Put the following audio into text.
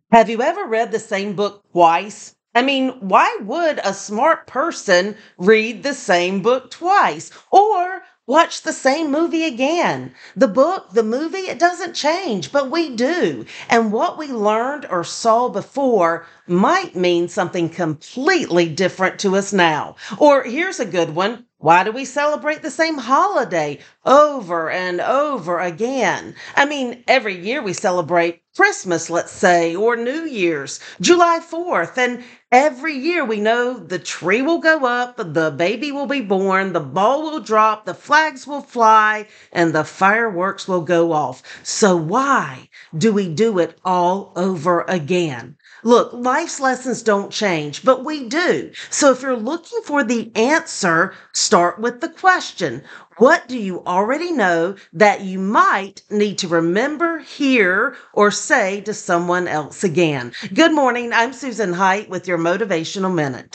Have you ever read the same book twice? I mean, why would a smart person read the same book twice or watch the same movie again? The book, the movie, it doesn't change, but we do. And what we learned or saw before might mean something completely different to us now. Or here's a good one. Why do we celebrate the same holiday over and over again? I mean, every year we celebrate Christmas, let's say, or New Year's, July 4th, and every year we know the tree will go up, the baby will be born, the ball will drop, the flags will fly, and the fireworks will go off. So why do we do it all over again? Look, life's lessons don't change, but we do. So if you're looking for the answer, start with the question. What do you already know that you might need to remember, hear, or say to someone else again? Good morning. I'm Susan Height with your Motivational Minute.